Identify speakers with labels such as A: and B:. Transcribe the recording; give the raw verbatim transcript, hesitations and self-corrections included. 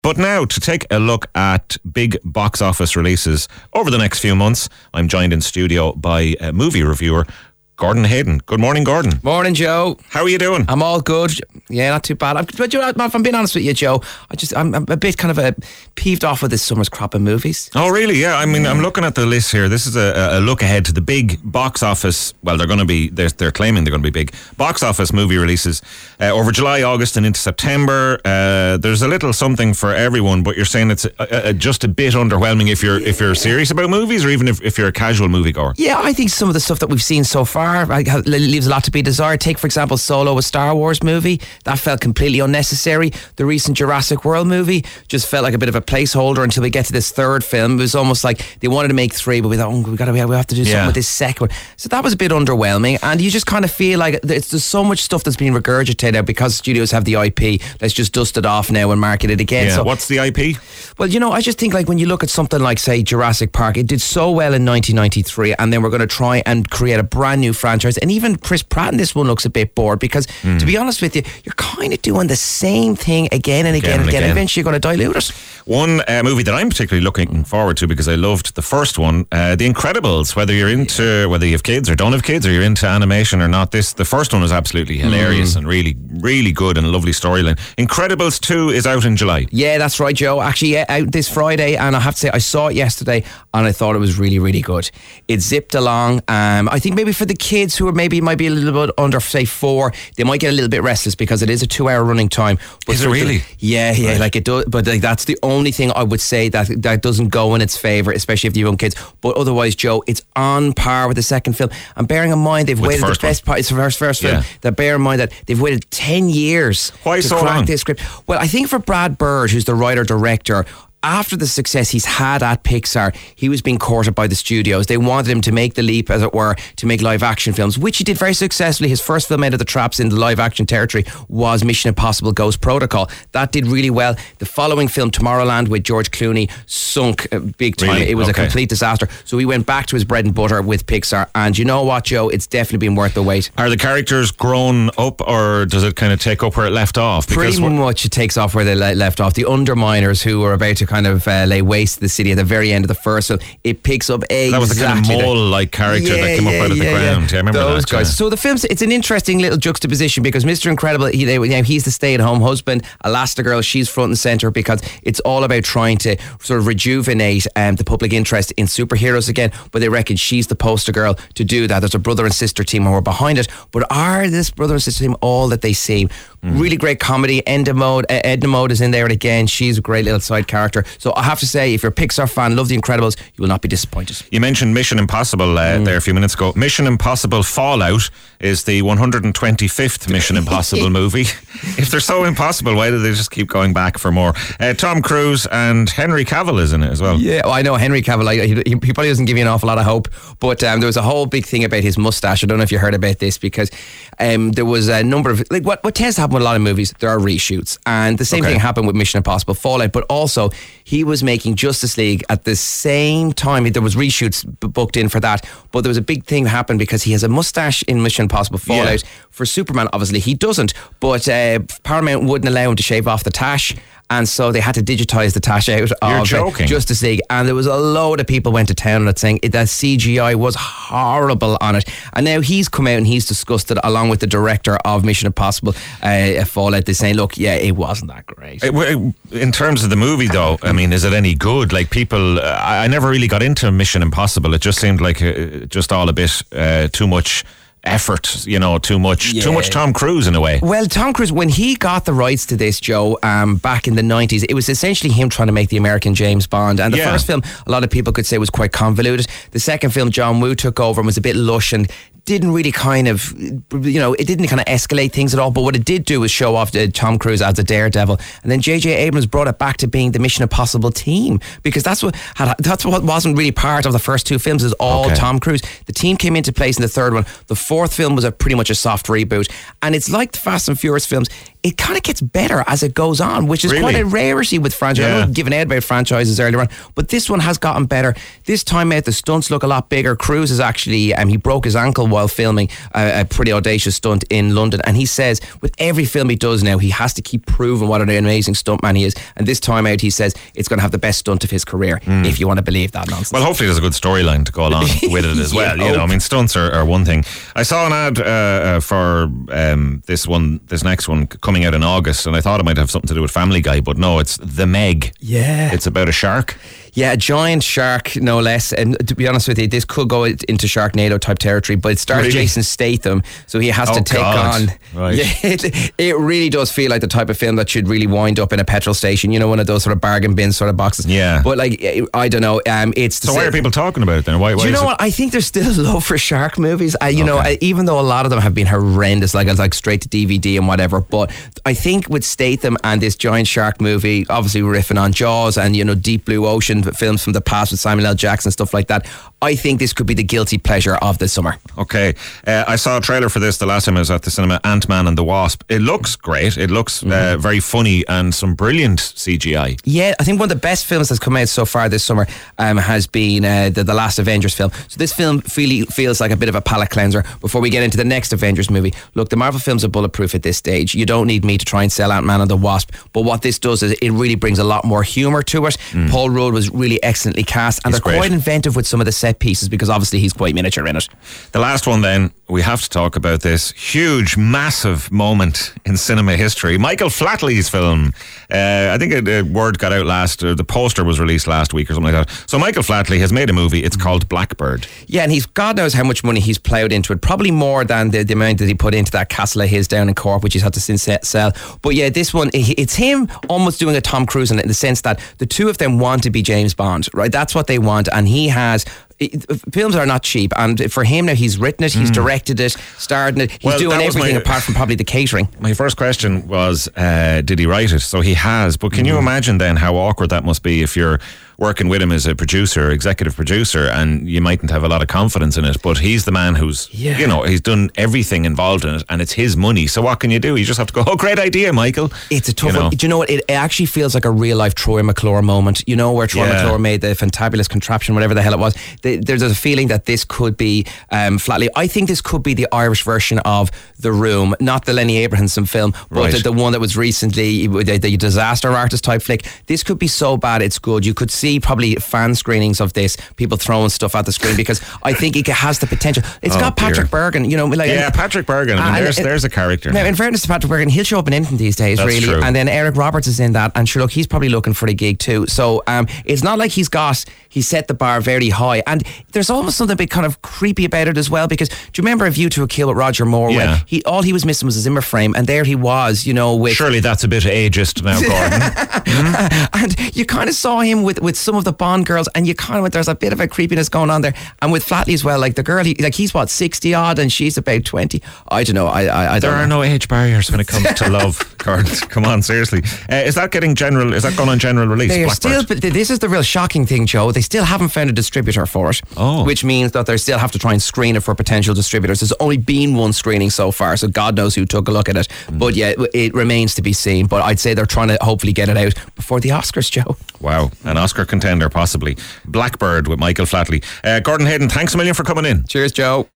A: But now, to take a look at big box office releases over the next few months, I'm joined in studio by a movie reviewer, Gordon Hayden. Good morning, Gordon.
B: Morning, Joe.
A: How are you doing?
B: I'm all good. Yeah, not too bad. I'm, but you know, if I'm being honest with you, Joe, I just I'm, I'm a bit kind of a peeved off with this summer's crop of movies.
A: Oh, really? Yeah. I mean, I'm looking at the list here. This is a, a look ahead to the big box office. Well, they're going to be. They're, they're claiming they're going to be big box office movie releases uh, over July, August, and into September. Uh, there's a little something for everyone, but you're saying it's a, a, just a bit underwhelming if you're if you're serious about movies, or even if, if you're a casual moviegoer.
B: Yeah, I think some of the stuff that we've seen so far I, leaves a lot to be desired. Take, for example, Solo, a Star Wars movie. That felt completely unnecessary. The recent Jurassic World movie just felt like a bit of a placeholder until we get to this third film. It was almost like they wanted to make three, but we thought, oh, we got to, we have to do something
A: Yeah.
B: with this second one. So that was a bit underwhelming, and you just kind of feel like there's, there's so much stuff that's being regurgitated now because studios have the I P. Let's just dust it off now and market it again.
A: Yeah.
B: So,
A: What's the I P?
B: well, you know, I just think like when you look at something like, say, Jurassic Park, it did so well in nineteen ninety-three, and then we're going to try and create a brand new franchise. And even Chris Pratt in this one looks a bit bored because, mm. to be honest with you, you're kind of doing the same thing again and again, again and again. again. Eventually you're going to dilute it.
A: One uh, movie that I'm particularly looking forward to because I loved the first one, uh, The Incredibles. Whether you're into, whether you have kids or don't have kids, or you're into animation or not, this the first one was absolutely hilarious mm. and really, really good and a lovely storyline. Incredibles two is out in July.
B: Yeah, that's right, Joe. Actually, yeah, out this Friday, and I have to say, I saw it yesterday, and I thought it was really, really good. It zipped along. Um, I think maybe for the kids who are maybe might be a little bit under, say, four, they might get a little bit restless because it is a two-hour running time. But
A: is it really?
B: The, yeah, yeah, right. like it does. But like, that's the only thing I would say that that doesn't go in its favour, especially if you have young kids. But otherwise, Joe, it's on par with the second film. And bearing in mind they've
A: with
B: waited the, the best part. It's the first first film. Yeah. That bear in mind that they've waited ten years
A: Why
B: to
A: so
B: crack
A: long?
B: this script. Well, I think for Brad Bird, who's the writer director, after the success he's had at Pixar, he was being courted by the studios. They wanted him to make the leap, as it were, to make live action films, which he did very successfully. His first film out of the traps in the live action territory was Mission Impossible Ghost Protocol. That did really well. The following film, Tomorrowland, with George Clooney, sunk uh, big time.
A: Really?
B: It was
A: Okay.
B: a complete disaster. So he went back to his bread and butter with Pixar. And you know what, Joe? It's definitely been worth the wait.
A: Are the characters grown up, or does it kind of take up where it left off?
B: Pretty
A: what-
B: much it takes off where they le- left off. The Underminers, who were about to kind of uh, lay waste to the city at the very end of the first film, it picks up exactly.
A: That was the kind of mole-like character
B: yeah,
A: that came
B: yeah,
A: up out of
B: yeah,
A: the ground.
B: Yeah,
A: yeah I remember
B: those
A: that,
B: guys.
A: yeah.
B: So the film's, it's an interesting little juxtaposition because Mister Incredible, he, they, you know, he's the stay-at-home husband. Elastigirl, she's front and centre because it's all about trying to sort of rejuvenate um, the public interest in superheroes again. But they reckon she's the poster girl to do that. There's a brother and sister team who are behind it. But are this brother and sister team all that they seem? Mm. Really great comedy. Edna Mode, uh, Edna Mode is in there again. She's a great little side character. So I have to say, if you're a Pixar fan, love The Incredibles, you will not be disappointed.
A: You mentioned Mission Impossible uh, mm. there a few minutes ago. Mission Impossible Fallout is the one hundred twenty-fifth Mission Impossible movie. If they're so impossible, why do they just keep going back for more? Uh, Tom Cruise and Henry Cavill is in it as well.
B: Yeah, well, I know Henry Cavill, like, he, he probably doesn't give you an awful lot of hope, but um, there was a whole big thing about his mustache. I don't know if you heard about this, because um, there was a number of, like what, what tends to happen with a lot of movies, there are reshoots, and the same
A: okay.
B: thing happened with Mission Impossible Fallout, but also he was making Justice League at the same time. There was reshoots b- booked in for that, but there was a big thing that happened because he has a mustache in Mission Impossible Fallout. Yeah. For Superman, obviously he doesn't, but uh, Paramount wouldn't allow him to shave off the tash, and so they had to digitise the tash out
A: You're
B: of
A: joking.
B: Justice League, and there was a load of people went to town on it saying that C G I was horrible on it, and now he's come out and he's discussed it along with the director of Mission Impossible uh, Fallout. They're saying, look, yeah, it wasn't that great.
A: In terms of the movie though, I mean, is it any good? Like people, uh, I never really got into Mission Impossible. It just seemed like uh, just all a bit uh, too much effort, you know, too much yeah. too much Tom Cruise in a way.
B: Well, Tom Cruise, when he got the rights to this, Joe, um, back in the nineties, it was essentially him trying to make the American James Bond. And the
A: yeah.
B: first film, a lot of people could say, was quite convoluted. The second film, John Woo took over and was a bit lush and didn't really kind of, you know, it didn't kind of escalate things at all. But what it did do was show off uh, Tom Cruise as a daredevil. And then J J Abrams brought it back to being the Mission Impossible team, because that's what had, that's what wasn't really part of the first two films, is all okay. Tom Cruise. The team came into place in the third one. The fourth film was a pretty much a soft reboot. And it's like the Fast and Furious films. it kind of gets better as it goes on, which is
A: Really?
B: quite a rarity with franchises.
A: Yeah.
B: I know I've given out about franchises earlier on, but this one has gotten better. This time out, the stunts look a lot bigger. Cruise is actually, um, he broke his ankle while filming a, a pretty audacious stunt in London, and he says with every film he does now, he has to keep proving what an amazing stuntman he is. And this time out, he says it's going to have the best stunt of his career, mm. if you want to believe that nonsense.
A: Well, hopefully there's a good storyline to go along with it as well.
B: Yeah,
A: you know, I mean, stunts are, are one thing. I saw an ad uh, uh, for um, this one, this next one coming out in August, and I thought it might have something to do with Family Guy, but no, it's The Meg.
B: Yeah.
A: It's about a shark.
B: Yeah, a giant shark, no less. And to be honest with you, this could go into Sharknado type territory, but it stars
A: Really?
B: Jason Statham, so he has
A: Oh,
B: to take
A: God.
B: on.
A: Right.
B: Yeah, it, it really does feel like the type of film that should really wind up in a petrol station. You know, one of those sort of bargain bin sort of boxes.
A: Yeah.
B: But like, I don't know. Um, it's
A: So why are people talking about it then? Why? why
B: Do you
A: is
B: know
A: it-
B: what? I think there's still a love for shark movies. I, you know,
A: Okay.
B: I, even though a lot of them have been horrendous, like it's like straight to D V D and whatever. But I think with Statham and this giant shark movie, obviously riffing on Jaws and you know Deep Blue Ocean films from the past with Samuel L. Jackson, stuff like that, I think this could be the guilty pleasure of the summer.
A: Okay, uh, I saw a trailer for this the last time I was at the cinema, Ant-Man and the Wasp. It looks great. It looks
B: Mm-hmm.
A: uh, very funny and some brilliant C G I.
B: Yeah, I think one of the best films that's come out so far this summer um, has been uh, the, the last Avengers film. So this film feel, feels like a bit of a palate cleanser before we get into the next Avengers movie. Look, the Marvel films are bulletproof at this stage. You don't need me to try and sell Ant-Man and the Wasp. But what this does is it really brings a lot more humour to it. Mm. Paul Rudd was really excellently cast, and
A: He's
B: they're
A: great.
B: quite inventive with some of the set pieces because obviously he's quite miniature in it.
A: The last one then, we have to talk about this huge, massive moment in cinema history. Michael Flatley's film. Uh, I think a, a word got out last, uh, the poster was released last week or something like that. So Michael Flatley has made a movie, it's called Blackbird.
B: Yeah, and he's God knows how much money he's ploughed into it. Probably more than the, the amount that he put into that castle of his down in Cork, which he's had to since sell. But yeah, this one, it's him almost doing a Tom Cruise in it, in the sense that the two of them want to be James Bond, right? That's what they want, and he has. It, films are not cheap, and for him now, he's written it, he's mm. directed it, starred in it, he's
A: well,
B: doing everything my, apart from probably the catering.
A: My first question was, uh, did he write it? So he has, but can mm. you imagine then how awkward that must be if you're working with him as a producer, executive producer, and you mightn't have a lot of confidence in it, but he's the man who's, yeah. you know, he's done everything involved in it, and it's his money. So what can you do? You just have to go, oh, great idea, Michael.
B: It's a tough
A: you know?
B: one. Do you know what? It actually feels like a real life Troy McClure moment, you know, where Troy
A: yeah.
B: McClure made the fantabulous contraption, whatever the hell it was. There's a feeling that this could be um, Flatley. I think this could be the Irish version of The Room, not the Lenny Abrahamson film, but
A: right.
B: the, the one that was recently the, the disaster artist type flick. This could be so bad it's good. You could see probably fan screenings of this, people throwing stuff at the screen, because I think it has the potential. It's
A: oh,
B: got Patrick
A: dear.
B: Bergen, you know, like
A: yeah,
B: and,
A: Patrick Bergen. I mean,
B: and,
A: there's
B: and,
A: there's a character.
B: Now, in fairness to Patrick Bergen, he'll show up in anything these days,
A: That's
B: really.
A: True.
B: And then Eric Roberts is in that, and sure, look, he's probably looking for a gig too. So um, it's not like he's got he set the bar very high, and there's almost something a bit kind of creepy about it as well. Because do you remember A View to a Kill with Roger Moore?
A: Yeah.
B: When he all he was missing was a Zimmer frame, and there he was, you know, with
A: surely that's a bit ageist now, Gordon. mm?
B: And you kind of saw him with, with some of the Bond girls, and you kind of went, there's a bit of a creepiness going on there. And with Flatley as well, like the girl, he, like he's what sixty odd, and she's about twenty. I don't know. I I, I
A: there
B: don't
A: are
B: know.
A: no age barriers when it comes to love, Gordon. Come on, seriously. Uh, is that getting general? Is that going on general release?
B: They are
A: Blackbird?
B: still, but this is the real shocking thing, Joe. They still haven't found a distributor for it,
A: oh.
B: which means that they still have to try and screen it for potential distributors. There's only been one screening so far, so God knows who took a look at it. Mm. But yeah, it, it remains to be seen. But I'd say they're trying to hopefully get it out before the Oscars, Joe.
A: Wow, an Oscar contender possibly. Blackbird with Michael Flatley. Uh, Gordon Hayden, thanks a million for coming in.
B: Cheers, Joe.